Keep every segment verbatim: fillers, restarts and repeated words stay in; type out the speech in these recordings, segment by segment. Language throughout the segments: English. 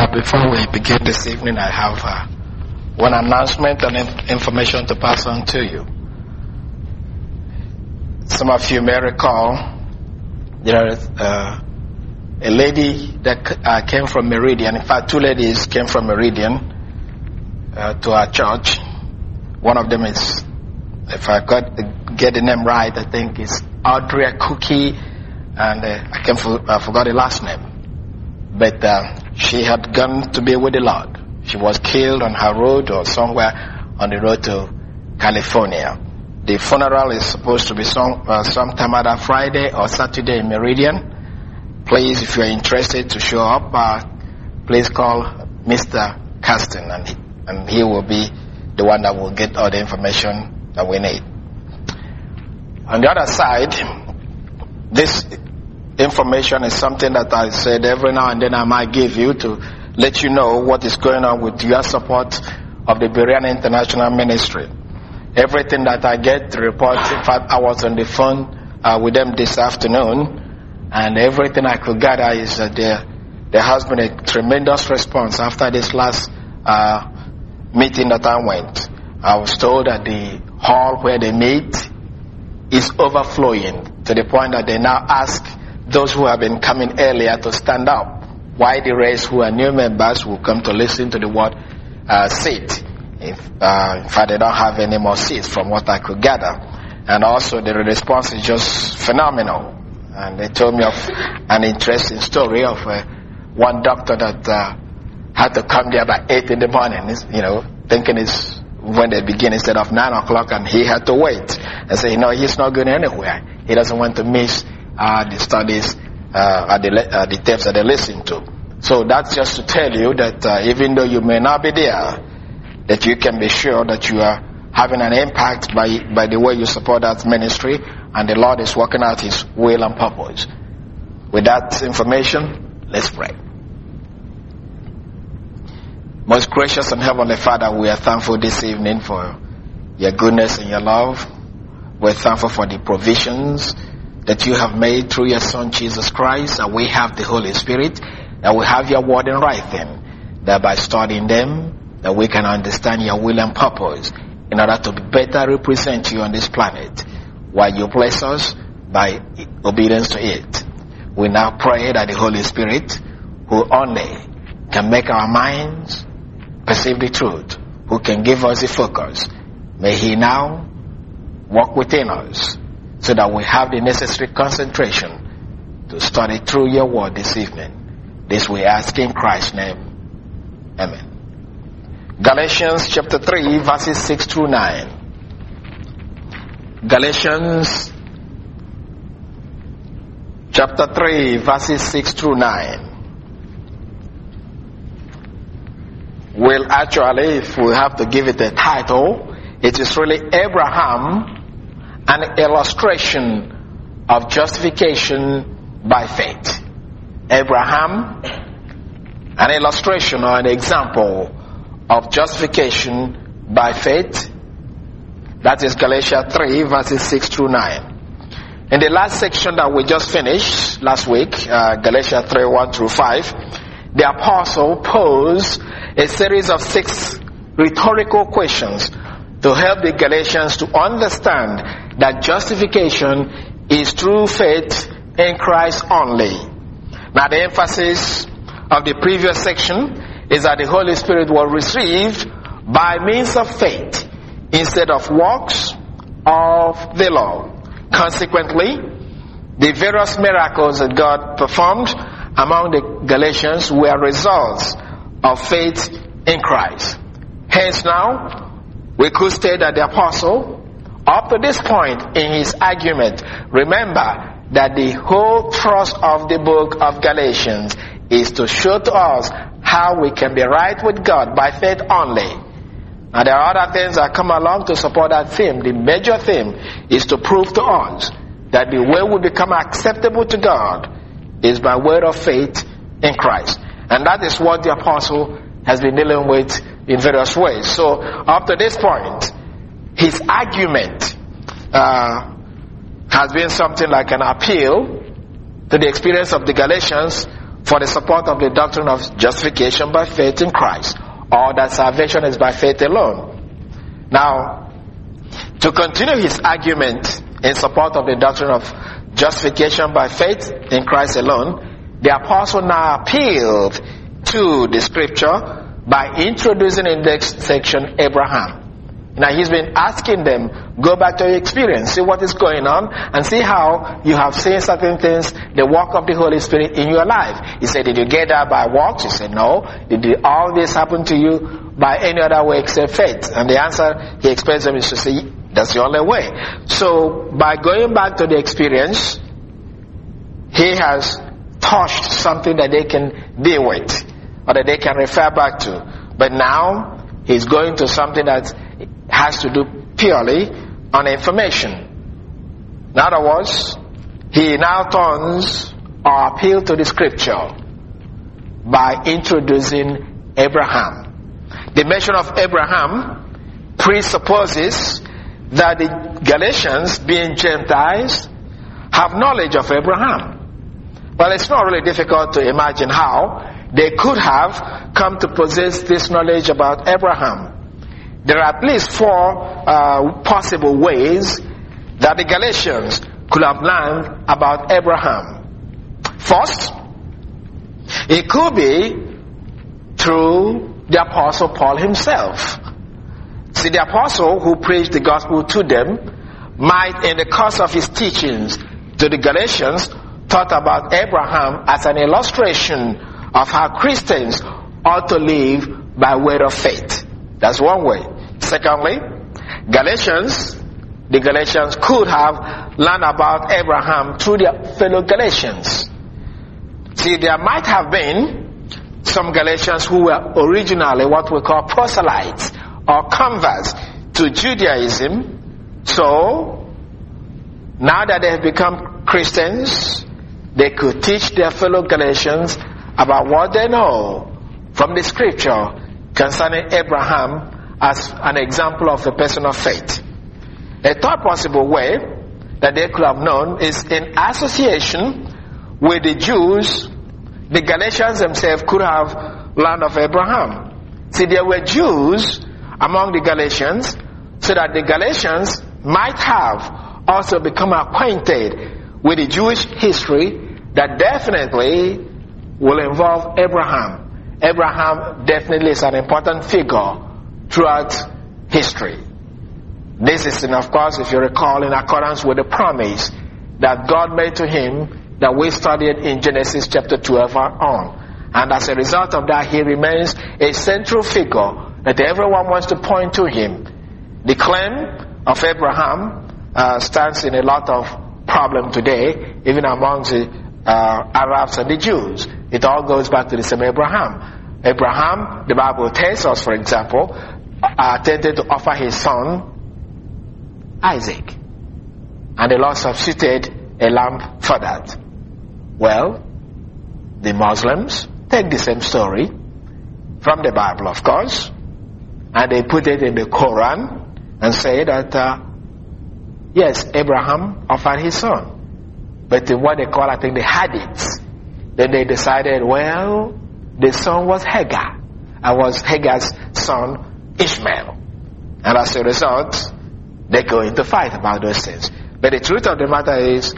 Uh, before we begin this evening, I have uh, one announcement and in- information to pass on to you. Some of you may recall there is uh, a lady that uh, came from Meridian. In fact, two ladies came from Meridian uh, to our church. One of them is, if I got get the name right, I think it's Audrey Cookie, and uh, I can for, I forgot the last name. But uh, she had gone to be with the Lord. She was killed on her road or somewhere on the road to California. The funeral is supposed to be some uh, sometime either Friday or Saturday in Meridian. Please, if you are interested to show up, uh, please call Mister Caston, and he, and he will be the one that will get all the information that we need. On the other side, this information is something that I said every now and then I might give you to let you know what is going on with your support of the Berean International Ministry. Everything that I get to report, in fact, I was on the phone uh, with them this afternoon, and everything I could gather is that there, there has been a tremendous response after this last uh, meeting that I went. I was told that the hall where they meet is overflowing to the point that they now ask those who have been coming earlier to stand up, while the rest who are new members will come to listen to the word uh, sit. If, uh, in fact, they don't have any more seats from what I could gather. And also the response is just phenomenal. And they told me of an interesting story of uh, one doctor that uh, had to come there by eight in the morning, you know, thinking it's when they begin instead of nine o'clock, and he had to wait and say, no, he's not going anywhere. He doesn't want to miss Uh, the studies, uh, the, uh, the tapes that they listen to. So that's just to tell you that uh, even though you may not be there, that you can be sure that you are having an impact by, by the way you support that ministry, and the Lord is working out His will and purpose. With that information, let's pray. Most gracious and Heavenly Father, we are thankful this evening for your goodness and your love. We're thankful for the provisions that you have made through your Son Jesus Christ, that we have the Holy Spirit, that we have your word in writing, that by studying them, that we can understand your will and purpose in order to better represent you on this planet, while you bless us by obedience to it. We now pray that the Holy Spirit, who only can make our minds perceive the truth, who can give us the focus, may He now walk within us, so that we have the necessary concentration to study through your word this evening. This we ask in Christ's name. Amen. Galatians chapter three, verses six through nine. Galatians chapter three, verses six through nine. Well, actually, if we have to give it a title, it is really Abraham, an illustration of justification by faith. Abraham, an illustration or an example of justification by faith. That is Galatians three, verses six through nine. In the last section that we just finished last week, uh, Galatians three, one through five, the apostle posed a series of six rhetorical questions to help the Galatians to understand that justification is through faith in Christ only. Now, the emphasis of the previous section is that the Holy Spirit was received by means of faith instead of works of the law. Consequently, the various miracles that God performed among the Galatians were results of faith in Christ. Hence now, we could state that the apostle, up to this point in his argument, remember that the whole thrust of the book of Galatians is to show to us how we can be right with God by faith only. Now there are other things that come along to support that theme. The major theme is to prove to us that the way we become acceptable to God is by word of faith in Christ. And that is what the apostle has been dealing with in various ways. So up to this point, his argument uh, has been something like an appeal to the experience of the Galatians for the support of the doctrine of justification by faith in Christ, or that salvation is by faith alone. Now, to continue his argument in support of the doctrine of justification by faith in Christ alone, the apostle now appealed to the scripture by introducing in this section Abraham. Now he's been asking them, go back to your experience, see what is going on, and see how you have seen certain things, the work of the Holy Spirit in your life. He said, did you get that by works? He said, no. Did all this happen to you by any other way except faith? And the answer he explains them is to say, that's the only way. So by going back to the experience, he has touched something that they can deal with, or that they can refer back to. But now he's going to something that has to do purely on information. In other words, he now turns or appeals to the scripture by introducing Abraham. The mention of Abraham presupposes that the Galatians, being Gentiles, have knowledge of Abraham. Well, it's not really difficult to imagine how they could have come to possess this knowledge about Abraham. There are at least four uh, possible ways that the Galatians could have learned about Abraham. First, it could be through the Apostle Paul himself. See, the apostle who preached the gospel to them might, in the course of his teachings to the Galatians, thought about Abraham as an illustration of how Christians ought to live by word of faith. That's one way. Secondly, Galatians, the Galatians could have learned about Abraham through their fellow Galatians. See, there might have been some Galatians who were originally what we call proselytes or converts to Judaism. So, now that they have become Christians, they could teach their fellow Galatians about what they know from the scripture concerning Abraham as an example of a person of faith. A third possible way that they could have known is in association with the Jews. The Galatians themselves could have learned of Abraham. See, there were Jews among the Galatians, so that the Galatians might have also become acquainted with the Jewish history that definitely will involve Abraham. Abraham definitely is an important figure throughout history. This is, and of course, if you recall, in accordance with the promise that God made to him that we studied in Genesis chapter twelve on. And as a result of that, he remains a central figure that everyone wants to point to him. The claim of Abraham uh, stands in a lot of problem today, even among the uh, Arabs and the Jews. It all goes back to the same Abraham. Abraham, the Bible tells us, for example, attempted to offer his son Isaac, and the Lord substituted a lamb for that. Well, the Muslims take the same story from the Bible, of course, and they put it in the Quran and say that uh, yes, Abraham offered his son, but in what they call, I think, the hadiths, then they decided, well, the son was Hagar, and was Hagar's son Ishmael, and as a result they go into fight about those things. But the truth of the matter is,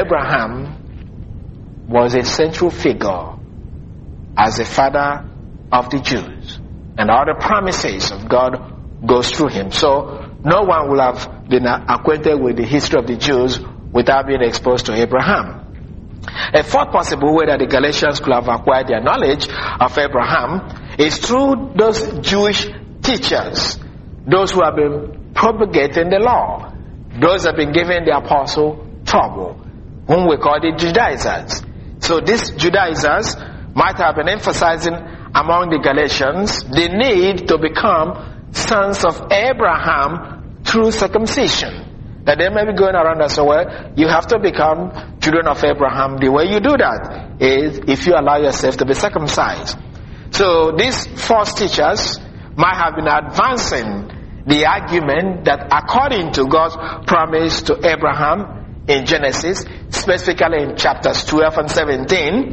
Abraham was a central figure as the father of the Jews, and all the promises of God goes through him. So no one will have been acquainted with the history of the Jews without being exposed to Abraham. A fourth possible way that the Galatians could have acquired their knowledge of Abraham is through those Jewish teachers, those who have been propagating the law, those have been giving the apostle trouble, whom we call the Judaizers. So these Judaizers might have been emphasizing among the Galatians the need to become sons of Abraham through circumcision. That they may be going around and say, well, you have to become children of Abraham. The way you do that is if you allow yourself to be circumcised. So these false teachers might have been advancing the argument that according to God's promise to Abraham in Genesis, specifically in chapters twelve and seventeen,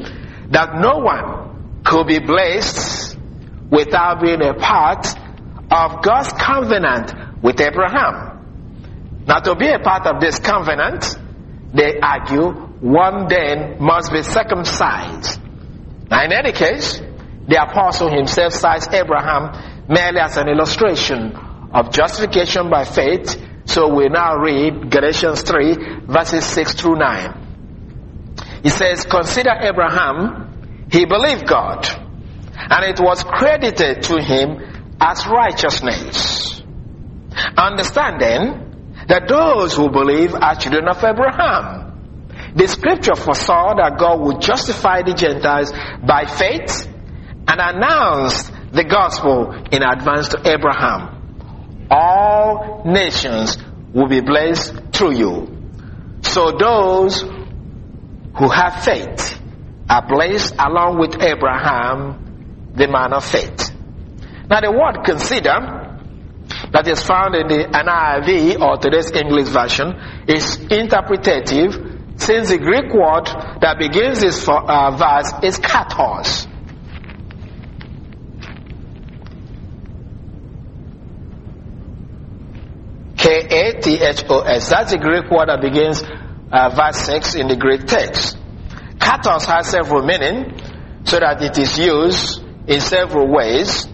that no one could be blessed without being a part of God's covenant with Abraham. Now, to be a part of this covenant, they argue one then must be circumcised. Now, in any case, the apostle himself cites Abraham merely as an illustration of justification by faith. So we now read Galatians three, verses six through nine. He says, "Consider Abraham, he believed God, and it was credited to him as righteousness. Understand then that those who believe are children of Abraham. The scripture foresaw that God would justify the Gentiles by faith and announced the gospel in advance to Abraham. All nations will be blessed through you. So those who have faith are blessed along with Abraham, the man of faith." Now the word "consider" that is found in the N I V or today's English version is interpretative, since the Greek word that begins this uh, verse is kathos. K A T H O S. That's the Greek word that begins uh, verse six in the Greek text. Kathos has several meanings, so that it is used in several ways.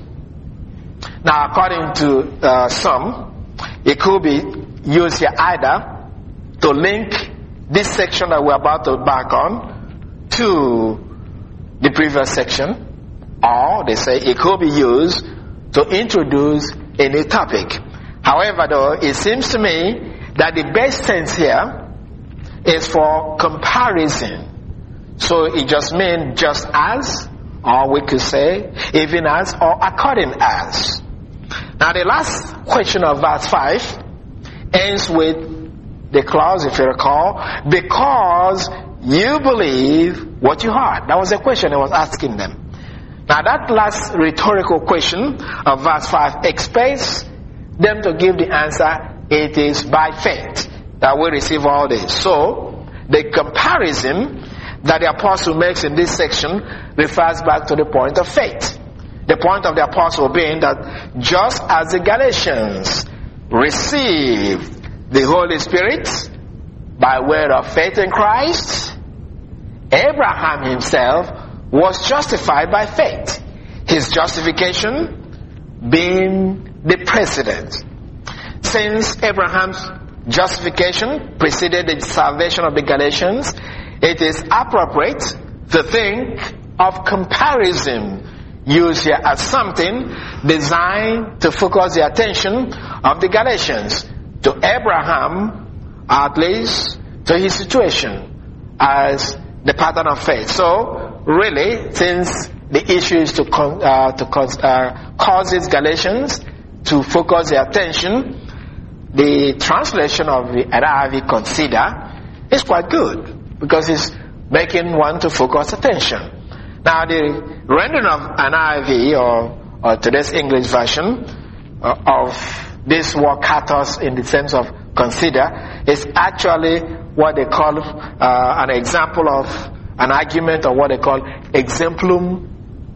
Now, according to uh, some, it could be used here either to link this section that we're about to back on to the previous section, or they say it could be used to introduce a new topic. However, though, it seems to me that the best sense here is for comparison. So it just means just as, or we could say even as, or according as. Now the last question of verse five ends with the clause, if you recall, "because you believe what you heard." That was the question I was asking them. Now that last rhetorical question of verse five expects them to give the answer, "It is by faith that we receive all this." So the comparison that the apostle makes in this section refers back to the point of faith. The point of the apostle being that just as the Galatians received the Holy Spirit by way of faith in Christ, Abraham himself was justified by faith. His justification being the precedent. Since Abraham's justification preceded the salvation of the Galatians, it is appropriate to think of comparison used here as something designed to focus the attention of the Galatians to Abraham, at least to his situation as the pattern of faith. So really, since the issue is to, con- uh, to cause, uh, cause these Galatians to focus their attention, the translation of the N I V "consider" is quite good, because it's making one to focus attention. Now the rendering of N I V or, or today's English version uh, of this word "kathos" in the sense of "consider" is actually what they call uh, an example of an argument, or what they call exemplum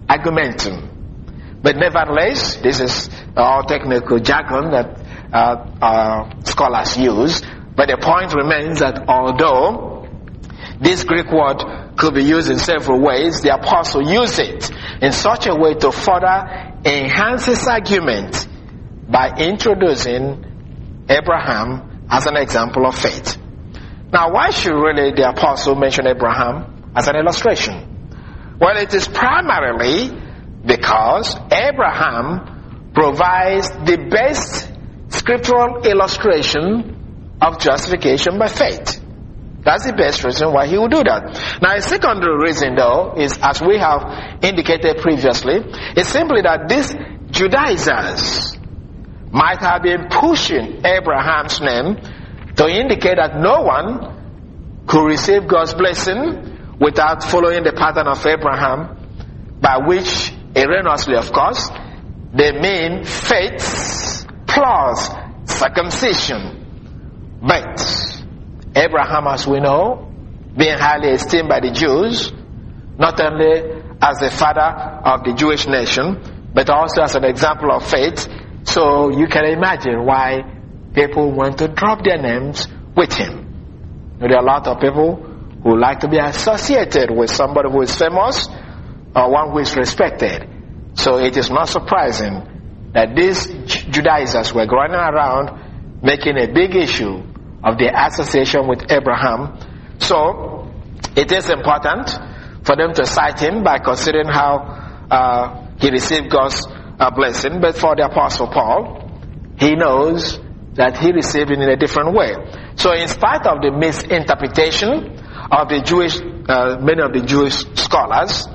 argumentum. But nevertheless, this is all technical jargon that uh, uh, scholars use. But the point remains that although this Greek word could be used in several ways, the apostle used it in such a way to further enhance his argument by introducing Abraham as an example of faith. Now, why should really the apostle mention Abraham as an illustration? Well, it is primarily because Abraham provides the best scriptural illustration of justification by faith. That's the best reason why he would do that. Now, a secondary reason, though, is, as we have indicated previously, is simply that these Judaizers might have been pushing Abraham's name to indicate that no one could receive God's blessing without following the pattern of Abraham, by which, erroneously of course, they mean faith plus circumcision. But Abraham, as we know, being highly esteemed by the Jews, not only as the father of the Jewish nation, but also as an example of faith. So you can imagine why people want to drop their names with him. There are a lot of people who like to be associated with somebody who is famous or one who is respected. So it is not surprising that these Judaizers were going around making a big issue of their association with Abraham. So it is important for them to cite him by considering how uh, he received God's uh, blessing. But for the Apostle Paul, he knows that he received it in a different way. So in spite of the misinterpretation of the Jewish, uh, many of the Jewish scholars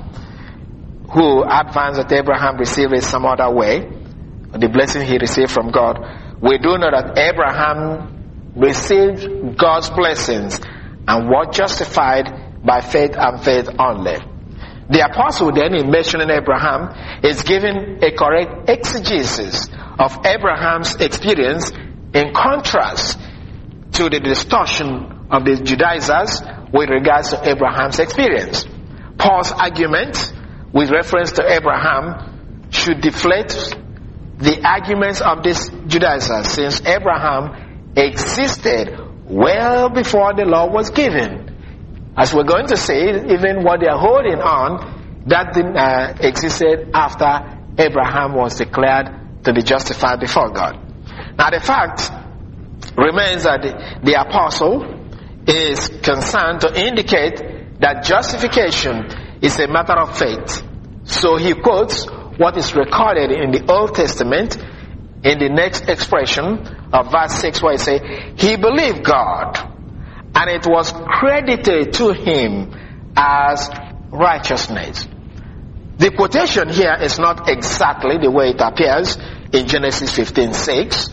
who advance that Abraham received it some other way, the blessing he received from God, we do know that Abraham received God's blessings and was justified by faith and faith only. The apostle then, in mentioning Abraham, is giving a correct exegesis of Abraham's experience in contrast to the distortion of the Judaizers with regards to Abraham's experience. Paul's argument with reference to Abraham should deflate the arguments of these Judaizers, since Abraham existed well before the law was given. As we're going to see, even what they are holding on, that didn't uh, existed after Abraham was declared to be justified before God. Now the fact remains that the, the apostle is concerned to indicate that justification is a matter of faith. So he quotes what is recorded in the Old Testament in the next expression of verse six, where it says, he believed God, and it was credited to him as righteousness. The quotation here is not exactly the way it appears in Genesis fifteen six,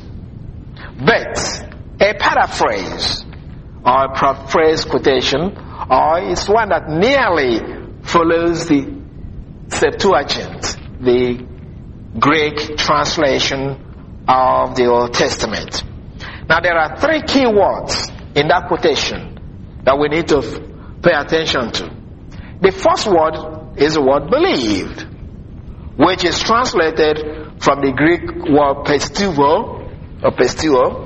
but a paraphrase or a paraphrase quotation, or it's one that nearly follows the Septuagint, the Greek translation of the Old Testament. Now there are three key words in that quotation that we need to pay attention to. The first word is the word believed, which is translated from the Greek word pistuo, or pistuo,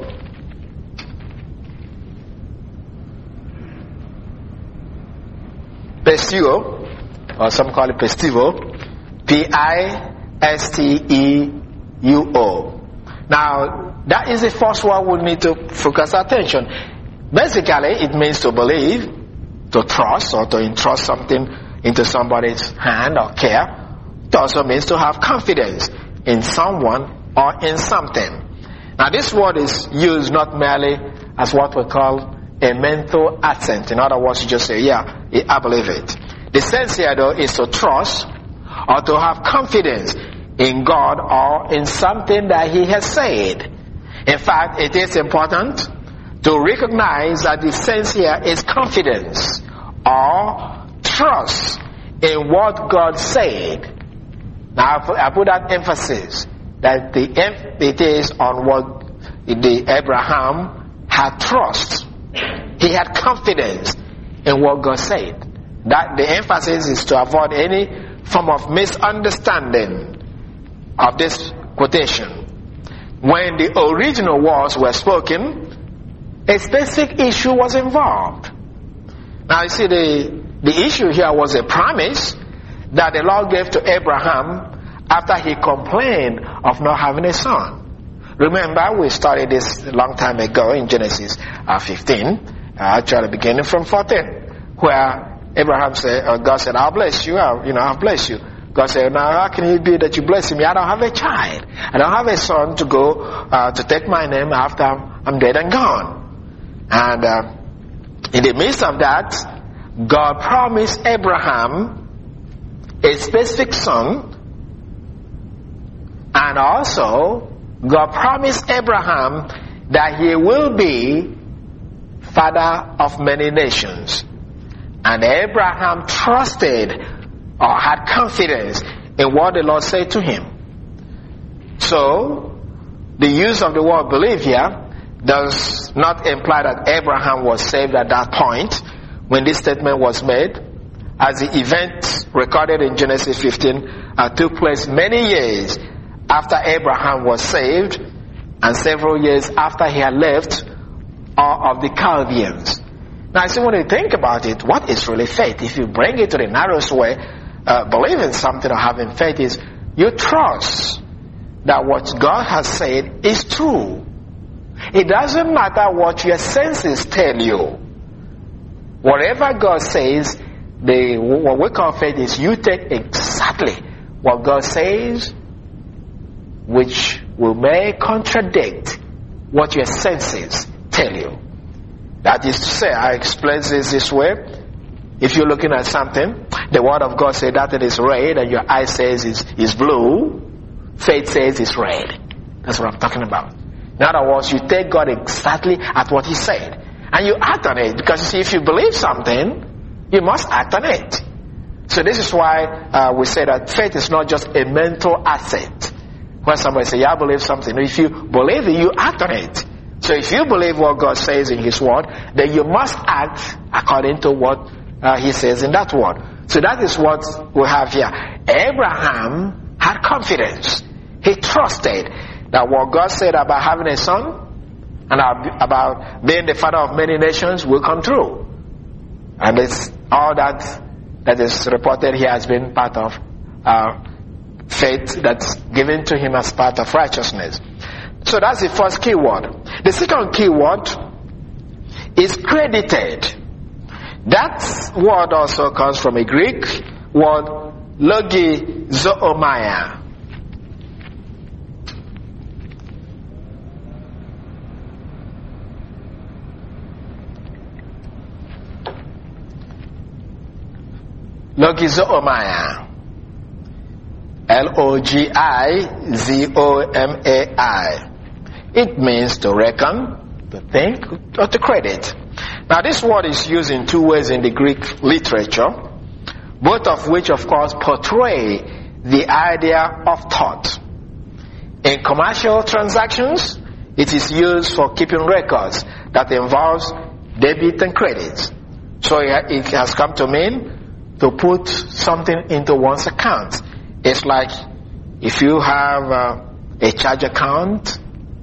pistuo, or some call it pistuo, P I S T E U O. Now, that is the first word we need to focus attention. Basically, it means to believe, to trust, or to entrust something into somebody's hand or care. It also means to have confidence in someone or in something. Now, this word is used not merely as what we call a mental assent. In other words, you just say, yeah, I believe it. The sense here, though, is to trust or to have confidence in God or in something that He has said. In fact, it is important to recognize that the sense here is confidence or trust in what God said. Now, I put that emphasis that the it is on what the Abraham had trust. He had confidence in what God said. That the emphasis is to avoid any form of misunderstanding of this quotation. When the original words were spoken, a specific issue was involved. Now you see, the, the issue here was a promise that the Lord gave to Abraham after he complained of not having a son. Remember, we studied this a long time ago in Genesis uh, fifteen, uh, actually beginning from fourteen, where Abraham said, uh, God said, I'll bless you, I'll, you know, I'll bless you. God said, now how can it be that you bless me? I don't have a child. I don't have a son to go uh, to take my name after I'm dead and gone. And uh, in the midst of that, God promised Abraham a specific son, and also God promised Abraham that he will be father of many nations. And Abraham trusted or had confidence in what the Lord said to him. So, the use of the word believe here does not imply that Abraham was saved at that point when this statement was made. as the event recorded in Genesis fifteen uh, took place many years after Abraham was saved and several years after he had left Ur of the Chaldeans. Now, I still want to think about it. What is really faith? If you bring it to the narrowest way, uh, believing something or having faith is you trust that what God has said is true. It doesn't matter what your senses tell you. Whatever God says, the, what we call faith is you take exactly what God says, which will may contradict what your senses tell you. That is to say, I explain this this way. If you're looking at something, the word of God says that it is red and your eye says it's, it's blue. Faith says it's red. That's what I'm talking about. In other words, you take God exactly at what He said. And you act on it. Because you see, if you believe something, you must act on it. So this is why uh, we say that faith is not just a mental asset. When somebody says, yeah, I believe something. If you believe it, you act on it. So if you believe what God says in His word, then you must act according to what uh, He says in that word. So that is what we have here. Abraham had confidence. He trusted that what God said about having a son and about being the father of many nations will come true. And it's all that that is reported here has been part of uh, faith that's given to him as part of righteousness. So that's the first key word. The second key word is credited. That word also comes from a Greek word logizoomai. Logizoomai. L O G I Z O M A I. It means to reckon, to think, or to credit. Now this word is used in two ways in the Greek literature, both of which of course portray the idea of thought. In commercial transactions, it is used for keeping records that involves debit and credit. So it has come to mean to put something into one's account. It's like if you have uh, a charge account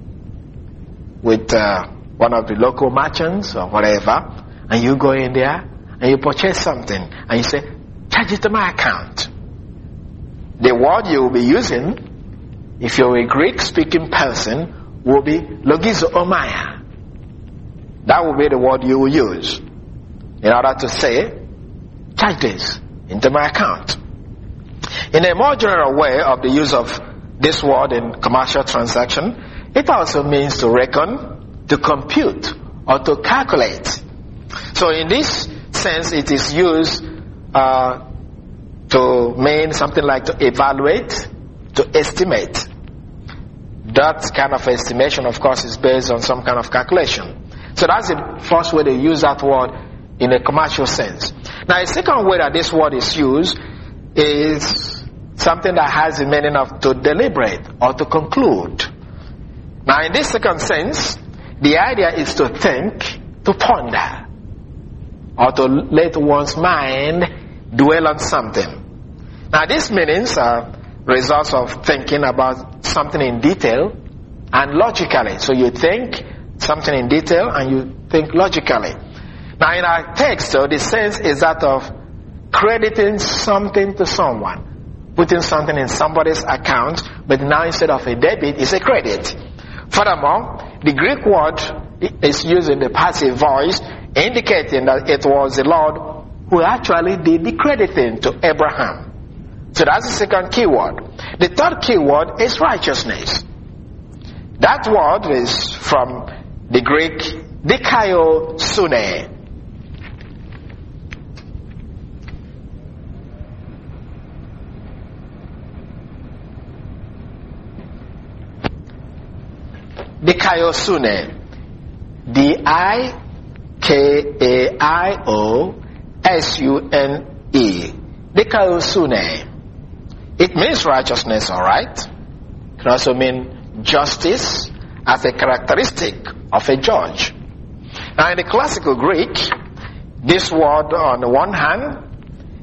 with uh, one of the local merchants or whatever, and you go in there and you purchase something and you say, charge it to my account. The word you will be using, if you're a Greek-speaking person, will be logizoomai. That will be the word you will use in order to say, charge this into my account. In a more general way of the use of this word in commercial transaction, it also means to reckon, to compute, or to calculate. So in this sense, it is used uh, to mean something like to evaluate, to estimate. That kind of estimation, of course, is based on some kind of calculation. So that's the first way they use that word in a commercial sense. Now, a second way that this word is used is something that has the meaning of to deliberate or to conclude. Now, in this second sense, the idea is to think, to ponder, or to let one's mind dwell on something. Now, these meanings are results of thinking about something in detail and logically. So you think something in detail and you think logically. Now, in our text, though, the sense is that of crediting something to someone, putting something in somebody's account, but now instead of a debit, it's a credit. Furthermore, the Greek word is used in the passive voice, indicating that it was the Lord who actually did the crediting to Abraham. So that's the second key word. The third key word is righteousness. That word is from the Greek dikaiosune. Dikaiosune. D I K A I O S U N E. Dikaiosune. It means righteousness, alright? It can also mean justice as a characteristic of a judge. Now, in the classical Greek, this word on the one hand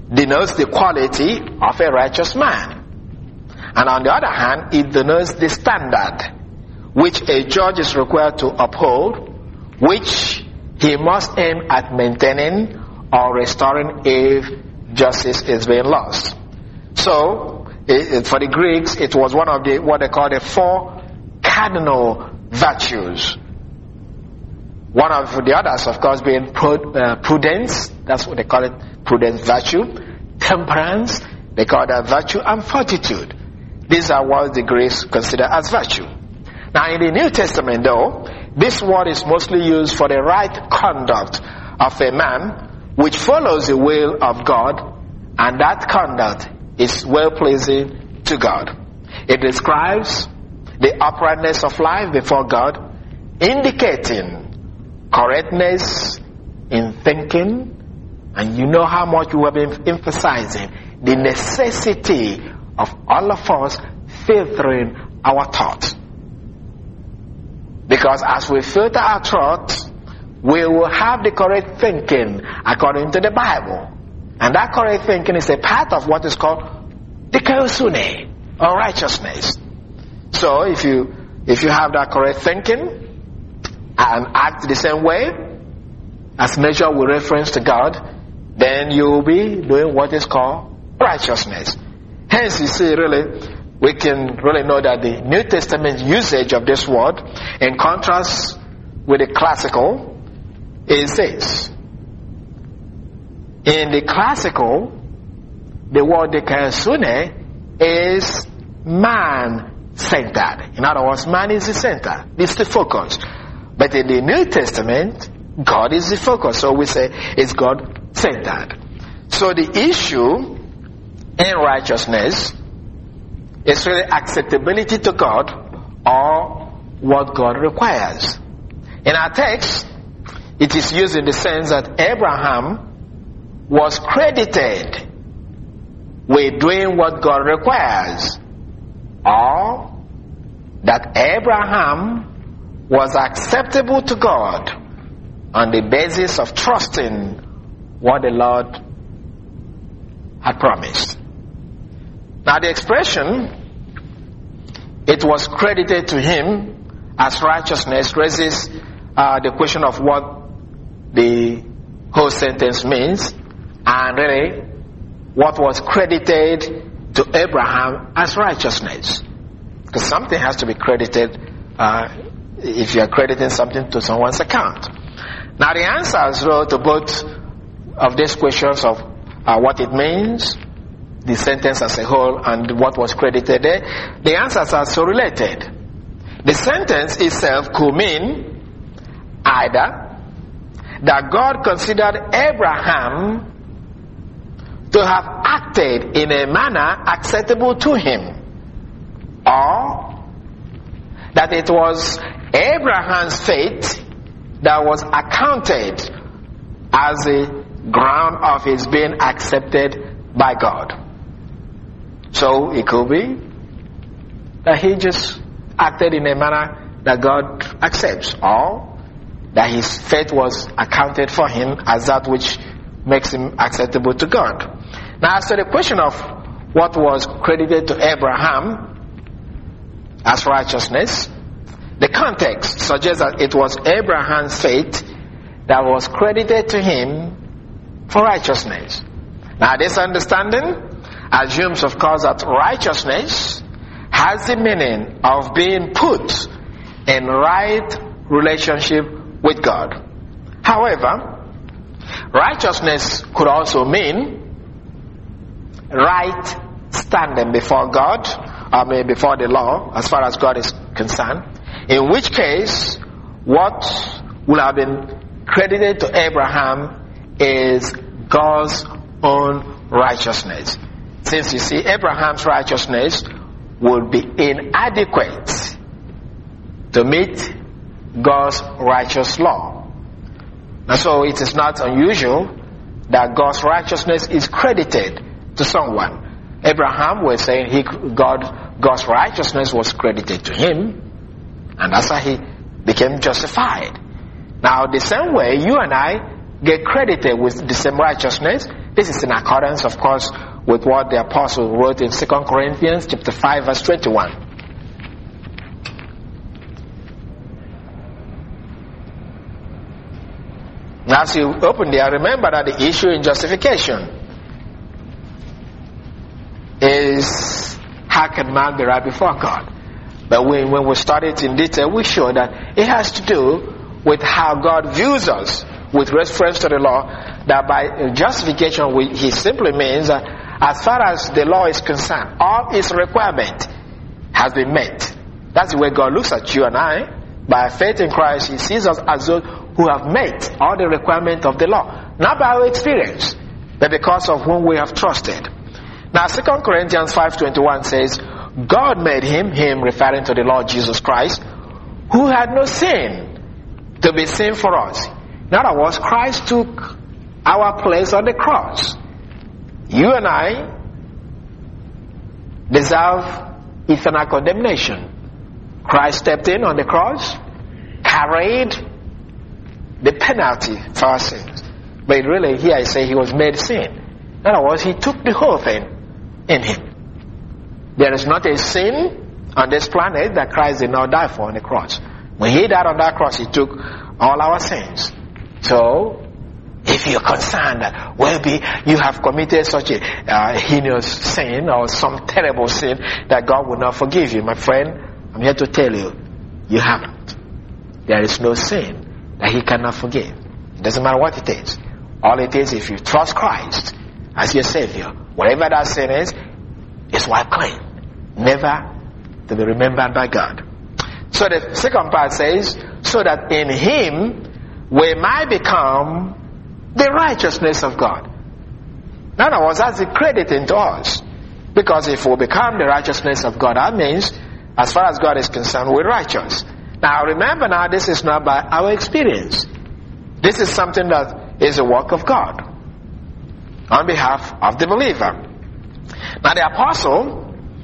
denotes the quality of a righteous man. And on the other hand, it denotes the standard which a judge is required to uphold, which he must aim at maintaining or restoring if justice is being lost. So, it, it, for the Greeks, it was one of the what they call the four cardinal virtues. One of the others, of course, being prud, uh, prudence. That's what they call it, prudence virtue. Temperance, they call that virtue, and fortitude. These are what the Greeks consider as virtue. Now, in the New Testament, though, this word is mostly used for the right conduct of a man which follows the will of God, and that conduct is well-pleasing to God. It describes the uprightness of life before God, indicating correctness in thinking, and you know how much we have been emphasizing the necessity of all of us filtering our thoughts. Because as we filter our thoughts, we will have the correct thinking according to the Bible. And that correct thinking is a part of what is called the Dikaiosune, or righteousness. So if you if you have that correct thinking and act the same way as measured with reference to God, then you will be doing what is called righteousness. Hence, you see, really, we can really know that the New Testament usage of this word, in contrast with the classical, is this. In the classical, the word dikaiosune is man-centered. In other words, man is the center. It's the focus. But in the New Testament, God is the focus. So we say it's God-centered. So the issue in righteousness is really acceptability to God or what God requires. In our text, it is used in the sense that Abraham was credited with doing what God requires, or that Abraham was acceptable to God on the basis of trusting what the Lord had promised. Now the expression, it was credited to him as righteousness, raises uh, the question of what the whole sentence means, and really what was credited to Abraham as righteousness. Because something has to be credited uh, if you are crediting something to someone's account. Now the answers though, to both of these questions of uh, what it means, the sentence as a whole, and what was credited there, the answers are so related. The sentence itself could mean either that God considered Abraham to have acted in a manner acceptable to him, or that it was Abraham's faith that was accounted as a ground of his being accepted by God. So it could be that he just acted in a manner that God accepts, or that his faith was accounted for him as that which makes him acceptable to God. Now, as to the question of what was credited to Abraham as righteousness, the context suggests that it was Abraham's faith that was credited to him for righteousness. Now, this understanding assumes, of course, that righteousness has the meaning of being put in right relationship with God. However, righteousness could also mean right standing before God, I mean before the law, as far as God is concerned, in which case what would have been credited to Abraham is God's own righteousness. Since you see, Abraham's righteousness would be inadequate to meet God's righteous law. And so it is not unusual that God's righteousness is credited to someone. Abraham was saying he, God, God's righteousness was credited to him, and that's how he became justified. Now, the same way you and I get credited with the same righteousness, This is in accordance, of course, with what the apostle wrote in Second Corinthians chapter five, verse twenty-one. Now, as you open there, remember that the issue in justification is how can man be right before God? But when, when we study it in detail, we show that it has to do with how God views us with reference to the law. That by justification, we, he simply means that as far as the law is concerned, all its requirement has been met. That's the way God looks at you and I. By faith in Christ, he sees us as those who have met all the requirements of the law. Not by our experience, but because of whom we have trusted. Now, Second Corinthians five twenty-one says, God made him, him referring to the Lord Jesus Christ, who had no sin, to be sin for us. In other words, Christ took our place on the cross. You and I deserve eternal condemnation. Christ stepped in on the cross, carried the penalty for our sins. But really, here I say he was made sin. In other words, he took the whole thing in him. There is not a sin on this planet that Christ did not die for on the cross. When he died on that cross, he took all our sins. So, if you're concerned that, well, be, you have committed such a uh, heinous sin or some terrible sin that God will not forgive you, my friend, I'm here to tell you, you haven't. There is no sin that he cannot forgive. It doesn't matter what it is. All it is, if you trust Christ as your Savior, whatever that sin is, is wiped clean. Never to be remembered by God. So the second part says, so that in him we might become the righteousness of God. In other words, that's the credit into us. Because if we become the righteousness of God, that means, as far as God is concerned, we're righteous. Now remember now, this is not by our experience. This is something that is a work of God on behalf of the believer. Now the apostle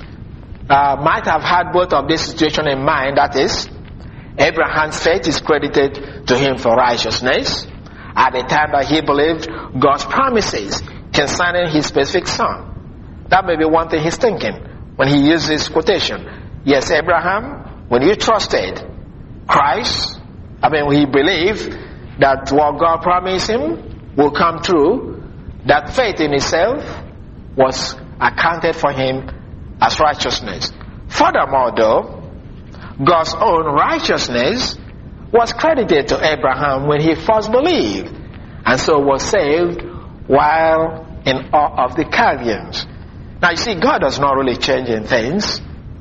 uh, might have had both of this situation in mind. That is, Abraham's faith is credited to him for righteousness at the time that he believed God's promises concerning his specific son. That may be one thing he's thinking when he uses this quotation. Yes, Abraham, when he trusted Christ, I mean, when he believed that what God promised him will come true, that faith in itself was accounted for him as righteousness. Furthermore, though, God's own righteousness was credited to Abraham when he first believed, and so was saved while in awe of the Chaldeans. Now, you see, God does not really change in things.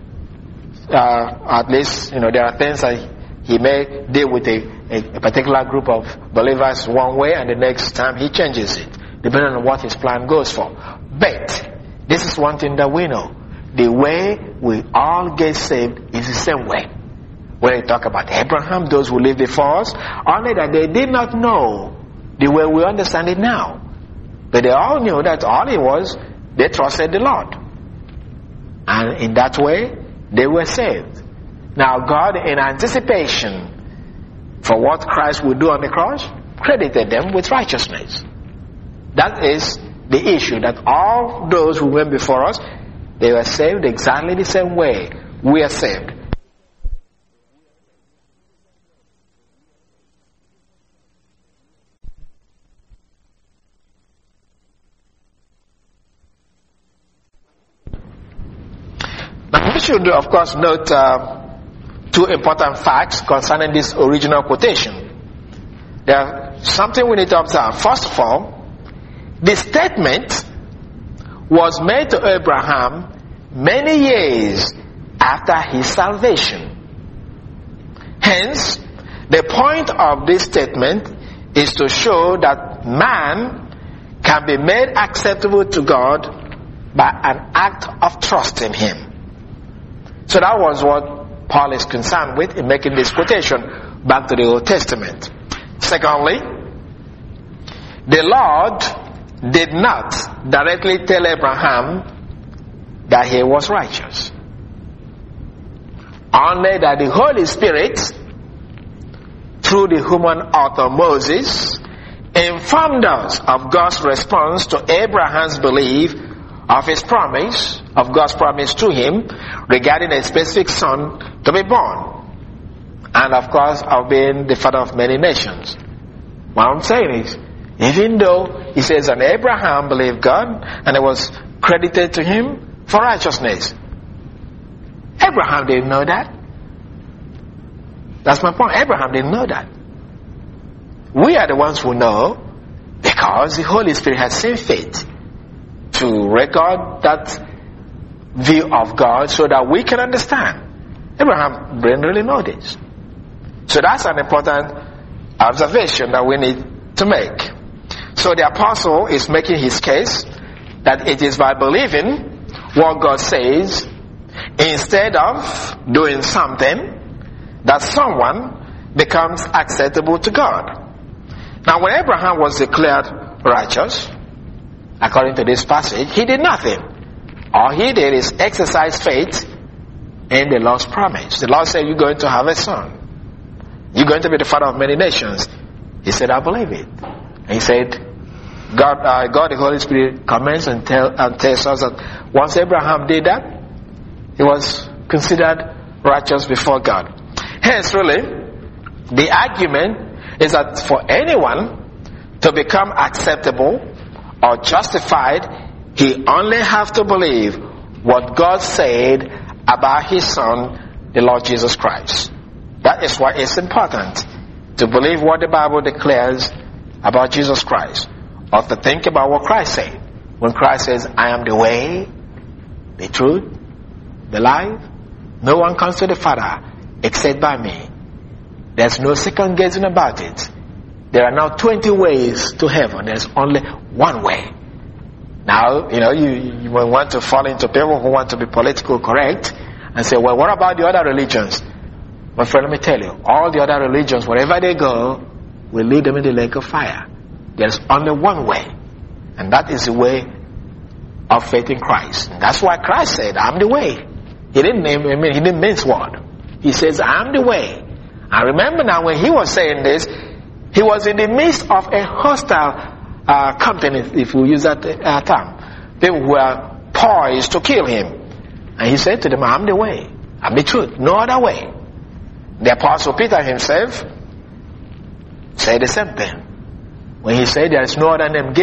Uh, at least, you know, there are things that he may deal with a, a, a particular group of believers one way, and the next time he changes it, depending on what his plan goes for. But this is one thing that we know. The way we all get saved is the same way. When we talk about Abraham, those who lived before us, only that they did not know the way we understand it now. But they all knew that all it was, they trusted the Lord. And in that way, they were saved. Now God, in anticipation for what Christ would do on the cross, credited them with righteousness. That is the issue, that all those who went before us, they were saved exactly the same way we are saved. Now we should, of course, note uh, two important facts concerning this original quotation. There's something we need to observe. First of all, the statement was made to Abraham many years after his salvation. Hence, the point of this statement is to show that man can be made acceptable to God by an act of trust in him. So that was what Paul is concerned with in making this quotation back to the Old Testament. Secondly, the Lord did not directly tell Abraham that he was righteous. Only that the Holy Spirit, through the human author Moses, informed us of God's response to Abraham's belief of his promise, of God's promise to him regarding a specific son to be born. And of course, of being the father of many nations. What I'm saying is, even though he says, and Abraham believed God, and it was credited to him for righteousness. Abraham didn't know that. That's my point. Abraham didn't know that. We are the ones who know, because the Holy Spirit has seen fit to record that view of God so that we can understand. Abraham didn't really know this. So that's an important observation that we need to make. So the apostle is making his case that it is by believing what God says instead of doing something that someone becomes acceptable to God. Now when Abraham was declared righteous, according to this passage, he did nothing. All he did is exercise faith in the Lord's promise. The Lord said, you're going to have a son. You're going to be the father of many nations. He said, I believe it. And he said, God, uh, God the Holy Spirit comments and, tell, and tells us that once Abraham did that, he was considered righteous before God. Hence, really, the argument is that for anyone to become acceptable or justified, he only has to believe what God said about his son, the Lord Jesus Christ. That is why it's important to believe what the Bible declares about Jesus Christ, or to think about what Christ said. When Christ says, I am the way, the truth, the life, no one comes to the Father except by me. There's no second guessing about it. There are now twenty ways to heaven. There's only one way. Now, you know, you, you want to fall into people who want to be politically correct and say, well, what about the other religions? My friend, let me tell you, all the other religions, wherever they go, will lead them in the lake of fire. There's only one way, and that is the way of faith in Christ. And that's why Christ said, I'm the way. He didn't name, I mean, he didn't mince word. He says, I'm the way. I remember now when he was saying this, he was in the midst of a hostile uh, company, if we use that uh, term. They were poised to kill him. And he said to them, I'm the way. I'm the truth. No other way. The Apostle Peter himself said the same thing. When he said, there is no other name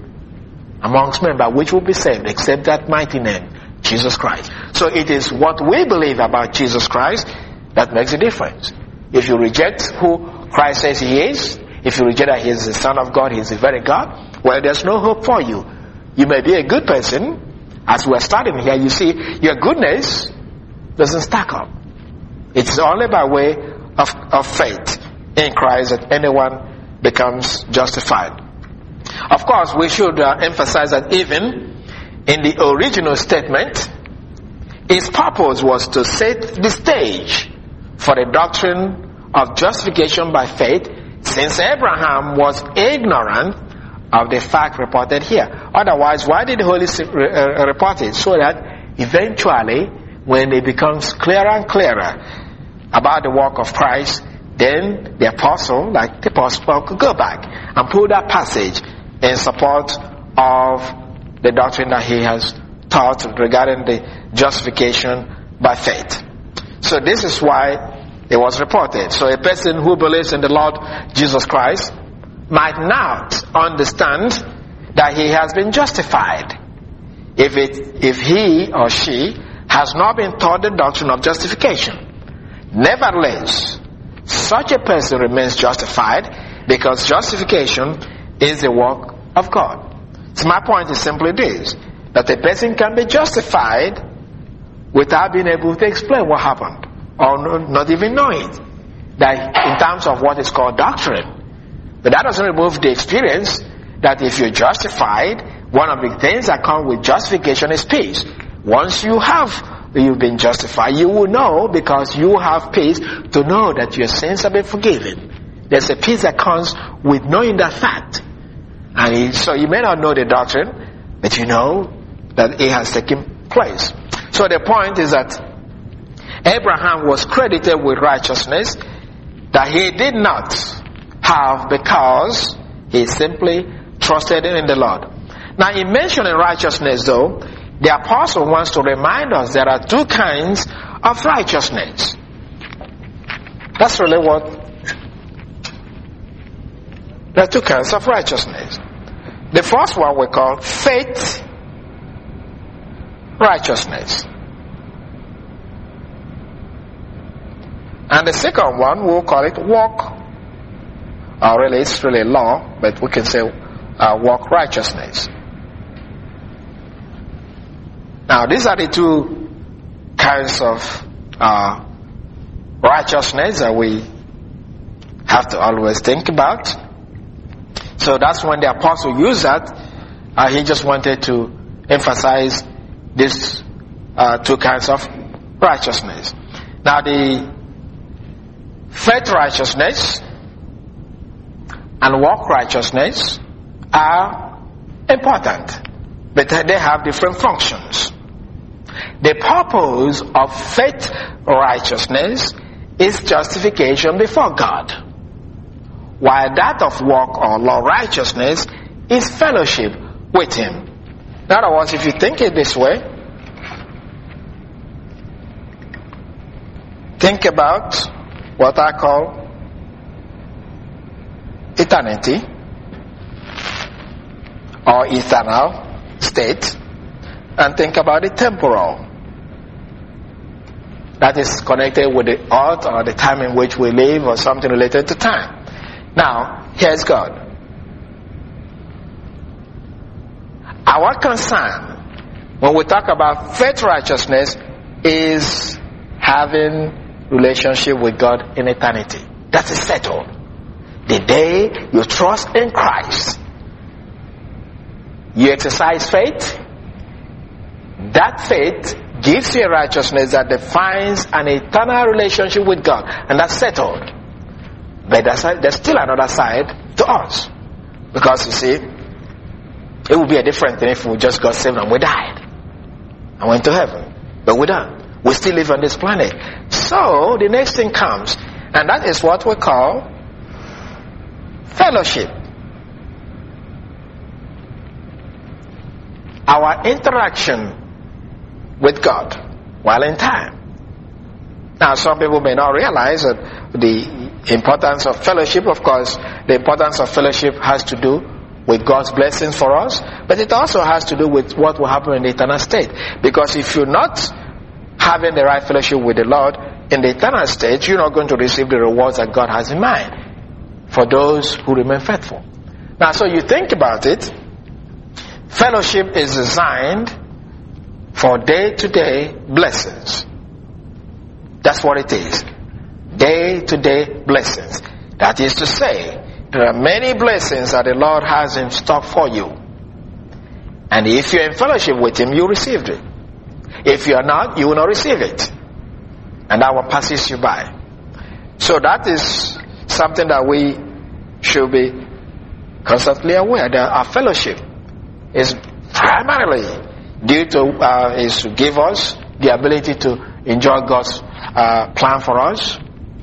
given amongst men by which will be saved except that mighty name, Jesus Christ. So it is what we believe about Jesus Christ that makes a difference. If you reject who Christ says he is, if you reject that he is the Son of God, he is the very God, well, there's no hope for you. You may be a good person. As we're starting here, you see, your goodness doesn't stack up. It's only by way of, of faith in Christ that anyone becomes justified. Of course, we should uh, emphasize that even in the original statement, his purpose was to set the stage for the doctrine of justification by faith, since Abraham was ignorant of the fact reported here. Otherwise, why did the Holy Spirit uh, report it? So that eventually, when it becomes clearer and clearer about the work of Christ, then the apostle, like the apostle, could go back and pull that passage in support of the doctrine that he has taught regarding the justification by faith. So this is why it was reported. So a person who believes in the Lord Jesus Christ might not understand that he has been justified if it if he or she has not been taught the doctrine of justification. Nevertheless, such a person remains justified because justification is the work of God. So my point is simply this, that a person can be justified without being able to explain what happened, or not even knowing that in terms of what is called doctrine. But that doesn't remove the experience that if you're justified, one of the things that come with justification is peace. Once you have, you've been justified, you will know, because you have peace to know that your sins have been forgiven. There's a peace that comes with knowing that fact. And so you may not know the doctrine, but you know that it has taken place. So the point is that Abraham was credited with righteousness that he did not have because He simply trusted in the Lord. Now, in mentioning righteousness, though, the apostle wants to remind us there are two kinds of righteousness. That's really what. There are two kinds of righteousness. The first one we call faith righteousness. And the second one, we'll call it walk. Or really, it's really law, but we can say uh, walk righteousness. Now, these are the two kinds of uh, righteousness that we have to always think about. So that's when the apostle used that. Uh, he just wanted to emphasize these uh, two kinds of righteousness. Now, the faith righteousness and walk righteousness are important, but they have different functions. The purpose of faith righteousness is justification before God, while that of walk or law righteousness is fellowship with Him. In other words, if you think it this way, think about what I call eternity or eternal state, and think about the temporal that is connected with the earth or the time in which we live or something related to time. Now, here's God. Our concern when we talk about faith righteousness is having relationship with God in eternity. That is settled. The day you trust in Christ, you exercise faith. That faith gives you a righteousness that defines an eternal relationship with God, and that's settled. But there's, there's still another side to us, because you see, it would be a different thing if we just got saved and we died and went to heaven, but we don't. We still live on this planet. So the next thing comes, and that is what we call fellowship. Our interaction with God while in time. Now, some people may not realize that the importance of fellowship. Of course, the importance of fellowship has to do with God's blessings for us, but it also has to do with what will happen in the eternal state. Because if you're not having the right fellowship with the Lord in the eternal state, you're not going to receive the rewards that God has in mind for those who remain faithful. Now, so you think about it, fellowship is designed for day-to-day blessings. That's what it is. Day-to-day blessings. That is to say, there are many blessings that the Lord has in stock for you. And if you're in fellowship with Him, you received it. If you're not, you will not receive it. And that will pass you by. So that is something that we should be constantly aware that our fellowship is primarily due to, uh, is to give us the ability to enjoy God's uh, plan for us.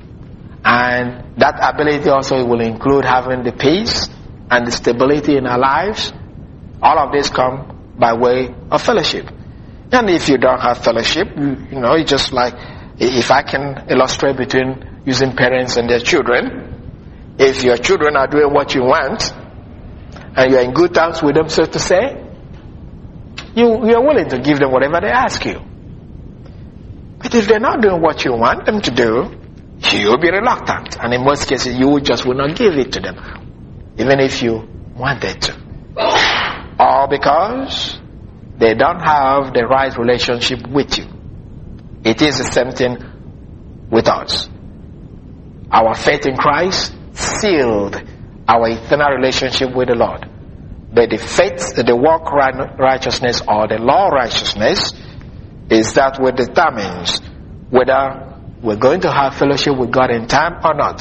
And that ability also will include having the peace and the stability in our lives. All of this come by way of fellowship. And if you don't have fellowship, you, you know, it's just like, if I can illustrate between using parents and their children, if your children are doing what you want, and you're in good terms with them, so to say, you, you're willing to give them whatever they ask you. But if they're not doing what you want them to do, you'll be reluctant. And in most cases, you just will not give it to them, even if you wanted to. All because they don't have the right relationship with you. It is the same thing with us. Our faith in Christ sealed our eternal relationship with the Lord. But the faith, the walk righteousness or the law righteousness is that what determines whether we're going to have fellowship with God in time or not.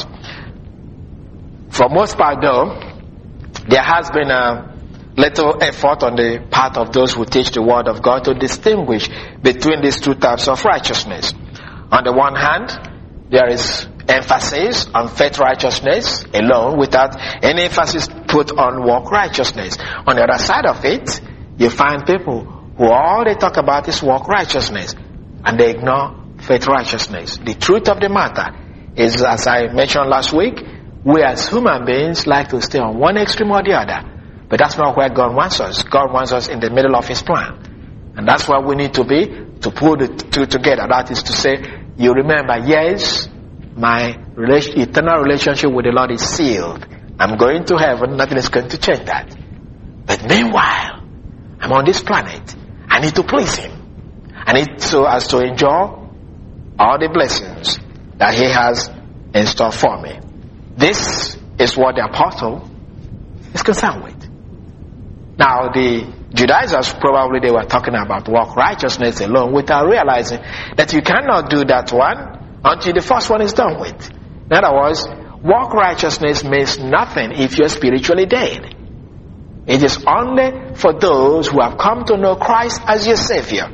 For most part though, there has been a little effort on the part of those who teach the word of God to distinguish between these two types of righteousness. On the one hand, there is emphasis on faith righteousness alone without any emphasis put on work righteousness. On the other side of it, you find people who all they talk about is work righteousness and they ignore faith righteousness. The truth of the matter is, as I mentioned last week, we as human beings like to stay on one extreme or the other. But that's not where God wants us. God wants us in the middle of His plan. And that's where we need to be, to put the two together. That is to say, you remember, yes, my relation, eternal relationship with the Lord is sealed. I'm going to heaven, nothing is going to change that. But meanwhile, I'm on this planet. I need to please Him. I need so as to enjoy all the blessings that He has in store for me. This is what the apostle is concerned with. Now, the Judaizers, probably they were talking about work righteousness alone without realizing that you cannot do that one until the first one is done with. In other words, work righteousness means nothing if you're spiritually dead. It is only for those who have come to know Christ as your Savior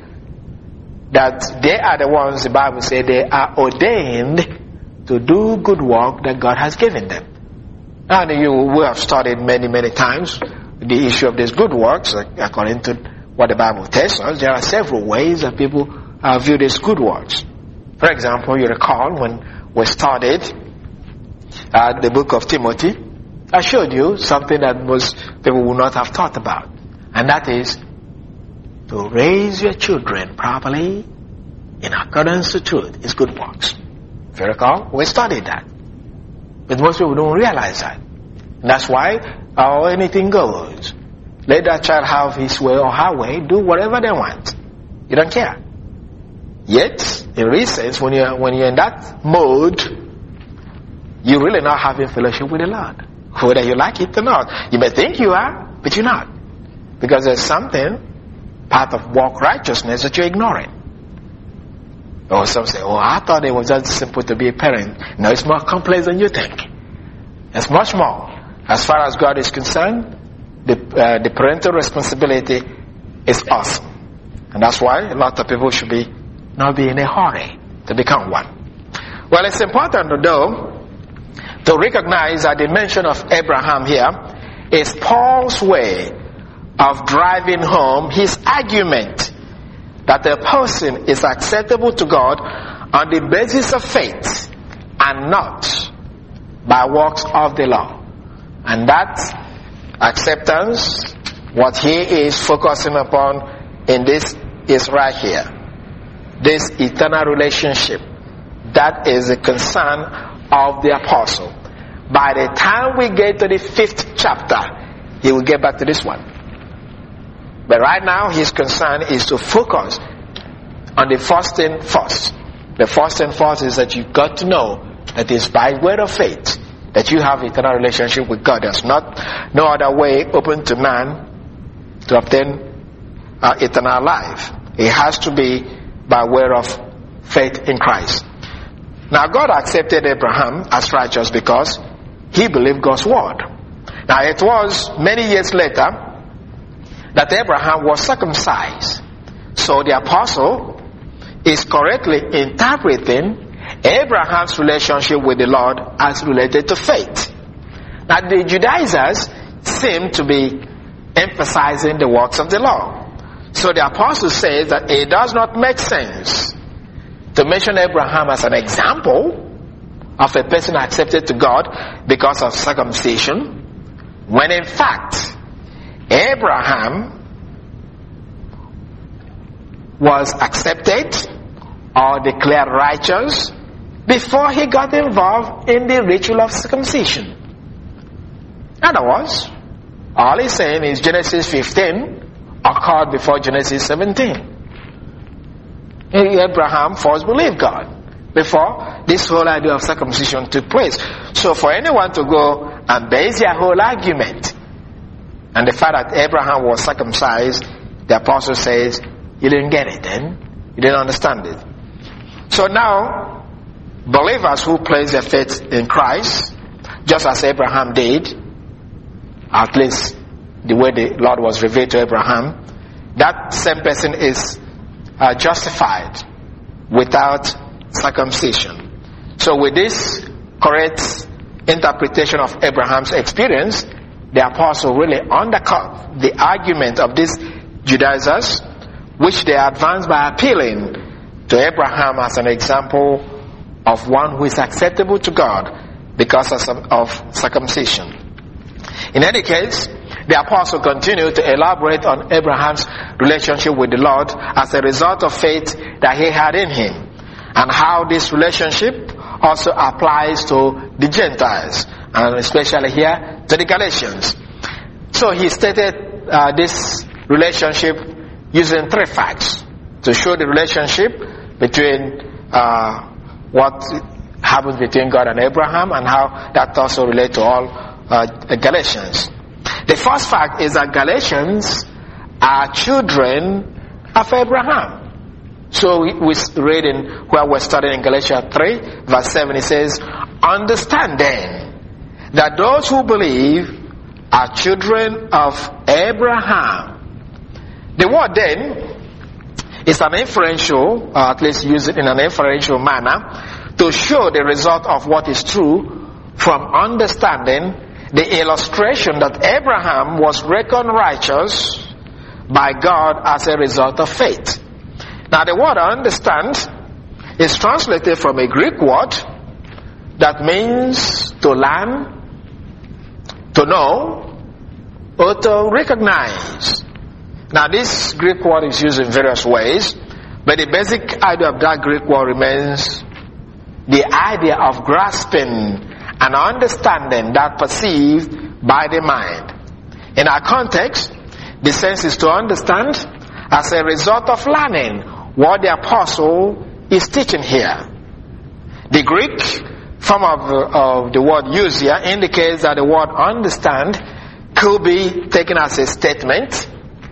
that they are the ones, the Bible says, they are ordained to do good work that God has given them. And you will have studied many, many times the issue of these good works, according to what the Bible tells us. There are several ways that people uh, view these good works. For example, you recall when we studied uh, the book of Timothy, I showed you something that most people would not have thought about, and that is to raise your children properly in accordance to truth is good works. If you recall, we studied that, but most people don't realize that. And that's why oh, anything goes. Let that child have his way or her way, do whatever they want. You don't care. Yet, in real sense, when you're, when you're in that mode, you're really not having fellowship with the Lord. Whether you like it or not. You may think you are, but you're not. Because there's something, part of walk righteousness, that you're ignoring. Or some say, oh, I thought it was just simple to be a parent. No, it's more complex than you think. It's much more. As far as God is concerned, the, uh, the parental responsibility is awesome. And that's why a lot of people should be not be in a hurry to become one. Well, it's important, though, to recognize that the mention of Abraham here is Paul's way of driving home his argument that a person is acceptable to God on the basis of faith and not by works of the law. And that acceptance, what he is focusing upon in this is right here. This eternal relationship, that is the concern of the apostle. By the time we get to the fifth chapter, he will get back to this one. But right now, his concern is to focus on the first thing first. The first thing first is that you've got to know that it's by word of faith that you have eternal relationship with God. There's not no other way open to man to obtain uh, eternal life. It has to be by way of faith in Christ. Now, God accepted Abraham as righteous because he believed God's word. Now, it was many years later that Abraham was circumcised. So the apostle is correctly interpreting Abraham's relationship with the Lord as related to faith. Now, the Judaizers seem to be emphasizing the works of the law. So the apostle says that it does not make sense to mention Abraham as an example of a person accepted to God because of circumcision, when in fact Abraham was accepted or declared righteous before he got involved in the ritual of circumcision. In other words, all he's saying is Genesis fifteen occurred before Genesis seventeen. Abraham first believed God before this whole idea of circumcision took place. So for anyone to go and base their whole argument and the fact that Abraham was circumcised, the apostle says, you didn't get it then. You didn't understand it. So now, believers who place their faith in Christ, just as Abraham did, at least the way the Lord was revealed to Abraham, that same person is uh, justified without circumcision. So with this correct interpretation of Abraham's experience, the apostle really undercut the argument of these Judaizers, which they advanced by appealing to Abraham as an example of one who is acceptable to God because of circumcision. In any case, the apostle continued to elaborate on Abraham's relationship with the Lord as a result of faith that he had in him, and how this relationship also applies to the Gentiles, and especially here to the Galatians. So he stated uh, this relationship using three facts to show the relationship between uh, what happens between God and Abraham, and how that also relates to all uh, Galatians. The first fact is that Galatians are children of Abraham. So we, we read in where we're studying in Galatians three, verse seven, it says, "Understand then that those who believe are children of Abraham." The word then is an inferential, or at least use it in an inferential manner, to show the result of what is true from understanding the illustration that Abraham was reckoned righteous by God as a result of faith. Now the word "understand" is translated from a Greek word that means to learn, to know, or to recognize. Now this Greek word is used in various ways, but the basic idea of that Greek word remains the idea of grasping and understanding that perceived by the mind. In our context, the sense is to understand as a result of learning what the apostle is teaching here. The Greek form of, of the word used here indicates that the word "understand" could be taken as a statement,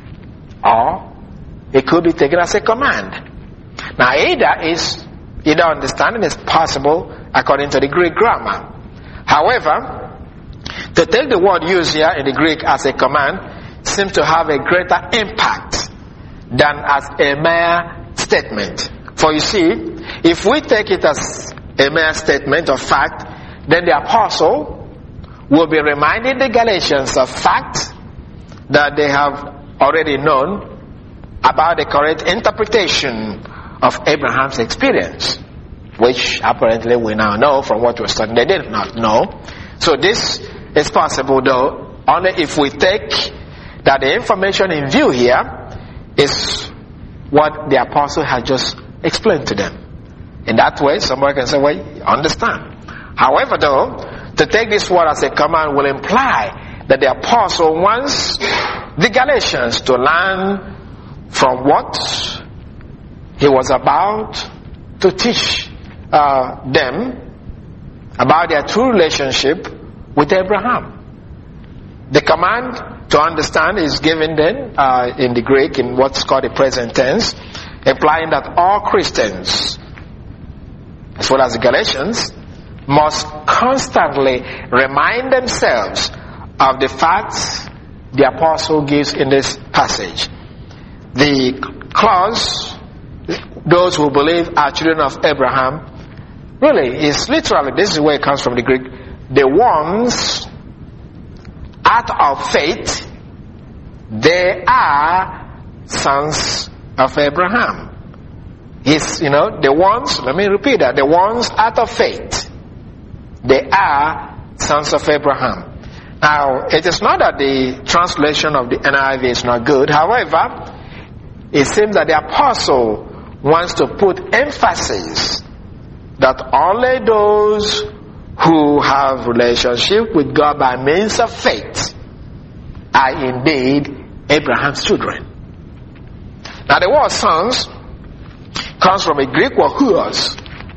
or it could be taken as a command. Now either is either understanding is possible according to the Greek grammar. However, to take the word used here in the Greek as a command seems to have a greater impact than as a mere statement. For you see, if we take it as a mere statement of fact, then the apostle will be reminding the Galatians of facts that they have already known about the correct interpretation of Abraham's experience, which apparently we now know from what we're studying they did not know. So this is possible, though, only if we take that the information in view here is what the apostle had just explained to them. In that way, somebody can say, well, understand. However, though, to take this word as a command will imply that the apostle wants the Galatians to learn from what he was about to teach uh, them about their true relationship with Abraham. The command to understand is given then uh, in the Greek in what's called the present tense, implying that all Christians, as well as the Galatians, must constantly remind themselves of the facts the apostle gives in this passage. The clause, "those who believe are children of Abraham," really is literally, this is where it comes from the Greek, the ones out of faith, they are sons of Abraham. It's, you know, the ones, let me repeat that, the ones out of faith, they are sons of Abraham. Now, it is not that the translation of the N I V is not good. However, it seems that the apostle wants to put emphasis that only those who have relationship with God by means of faith are indeed Abraham's children. Now the word sons comes from a Greek word huios.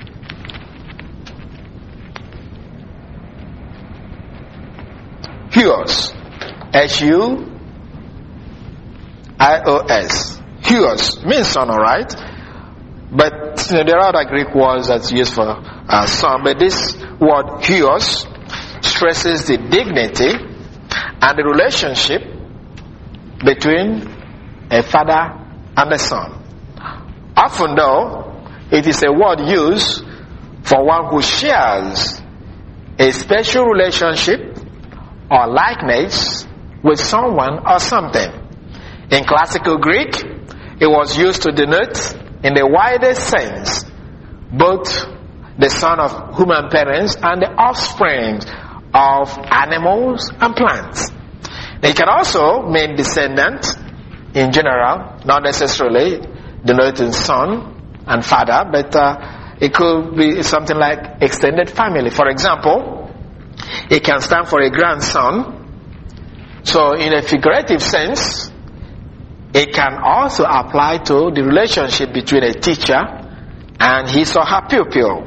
Huios. H U I O S. Huios means son, alright? But you know, there are other Greek words that's used for uh, son, but this word huios stresses the dignity and the relationship between a father and a son. Often though, it is a word used for one who shares a special relationship or likeness with someone or something. In classical Greek, it was used to denote, in the widest sense, both the son of human parents and the offspring of animals and plants. It can also mean descendant in general, not necessarily denoting son and father, but uh, it could be something like extended family. For example, it can stand for a grandson. So in a figurative sense, it can also apply to the relationship between a teacher and his or her pupil.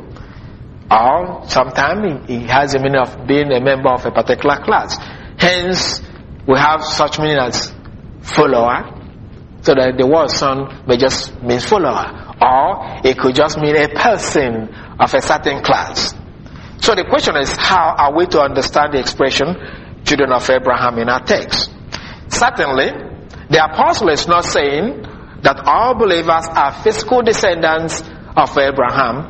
Or sometimes it has a meaning of being a member of a particular class. Hence, we have such meaning as follower. So that the word son may just mean follower. Or it could just mean a person of a certain class. So the question is, how are we to understand the expression children of Abraham in our text? Certainly, the apostle is not saying that all believers are physical descendants of Abraham,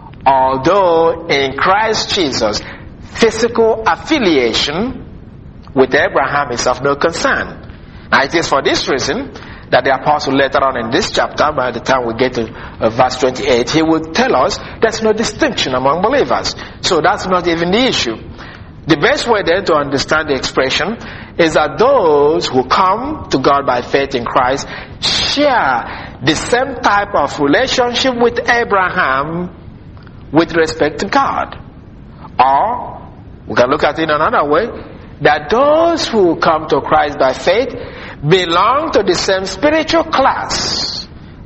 although in Christ Jesus, physical affiliation with Abraham is of no concern. Now it is for this reason that the apostle later on in this chapter, by the time we get to uh, verse twenty-eight, he will tell us there's no distinction among believers. So that's not even the issue. The best way then to understand the expression is that those who come to God by faith in Christ share the same type of relationship with Abraham with respect to God. Or, we can look at it in another way, that those who come to Christ by faith belong to the same spiritual class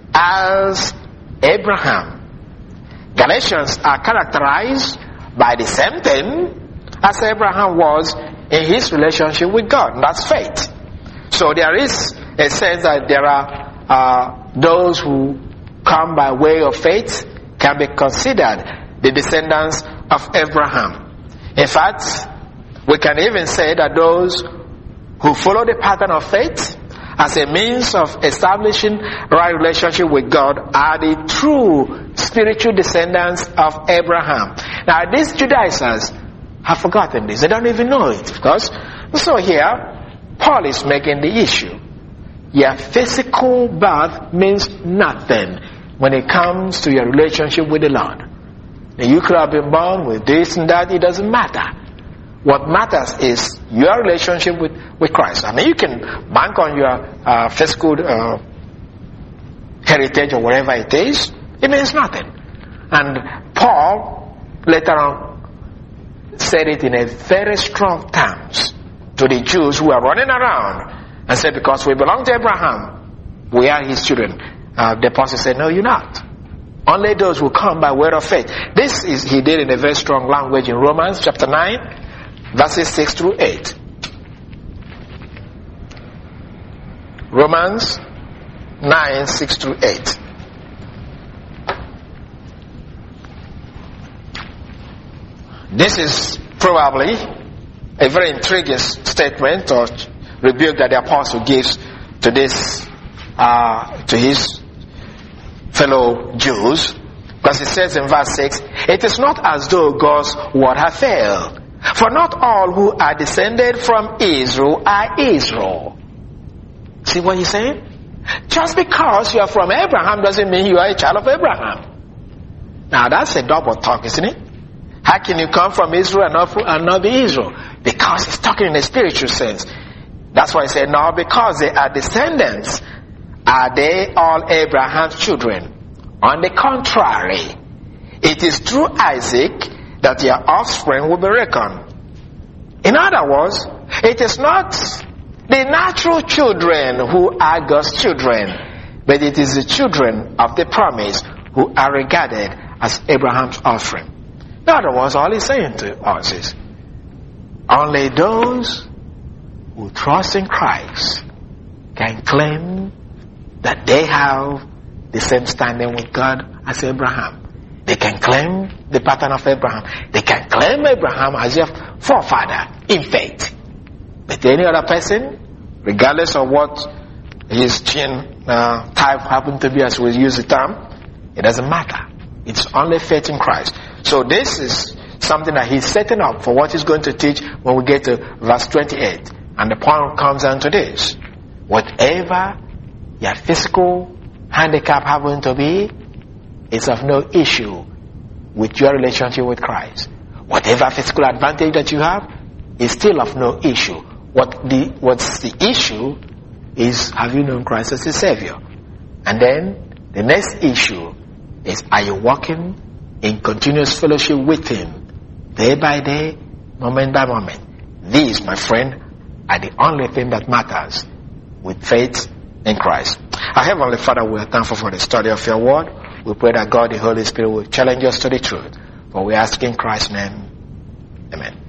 as Abraham. Galatians are characterized by the same thing as Abraham was in his relationship with God, and that's faith. So there is a sense that there are uh, those who come by way of faith can be considered the descendants of Abraham. In fact, we can even say that those who follow the pattern of faith as a means of establishing right relationship with God are the true spiritual descendants of Abraham. Now these Judaizers have forgotten this. They don't even know it. Because, so here, Paul is making the issue. Your physical birth means nothing when it comes to your relationship with the Lord. And you could have been born with this and that. It doesn't matter. What matters is your relationship with, with Christ. I mean, you can bank on your uh, physical uh, heritage or whatever it is. It means nothing. And Paul, later on, said it in a very strong terms to the Jews who are running around and said, because we belong to Abraham, we are his children. Uh, the apostle said, no, you're not. Only those who come by word of faith. This is he did in a very strong language in Romans chapter nine, verses six through eight. Romans nine, six through eight. This is probably a very intriguing statement or rebuke that the apostle gives to this, uh, to his fellow Jews, because it says in verse six, it is not as though God's word had failed, for not all who are descended from Israel are Israel. See what he's saying? Just because you are from Abraham doesn't mean you are a child of Abraham. Now that's a double talk, isn't it? How can you come from Israel and not, and not be Israel? Because he's talking in a spiritual sense. That's why he said, no, because they are descendants, are they all Abraham's children? On the contrary, it is through Isaac that your offspring will be reckoned. In other words, it is not the natural children who are God's children, but it is the children of the promise who are regarded as Abraham's offspring. In other words, all he's saying to us is, only those who trust in Christ can claim that they have the same standing with God as Abraham. They can claim the pattern of Abraham. They can claim Abraham as their forefather in faith. But any other person, regardless of what his gene uh, type happened to be, as we use the term, it doesn't matter. It's only faith in Christ. So this is something that he's setting up for what he's going to teach when we get to verse twenty-eight. And the point comes down to this. Whatever your physical handicap happen to be, is of no issue with your relationship with Christ. Whatever physical advantage that you have is still of no issue. What the what's the issue is, have you known Christ as your Savior? And then the next issue is, are you walking in continuous fellowship with Him, day by day, moment by moment? These, my friend, are the only thing that matters with faith in Christ. Our Heavenly Father, we are thankful for the study of your word. We pray that God, the Holy Spirit, will challenge us to the truth. For we ask in Christ's name. Amen.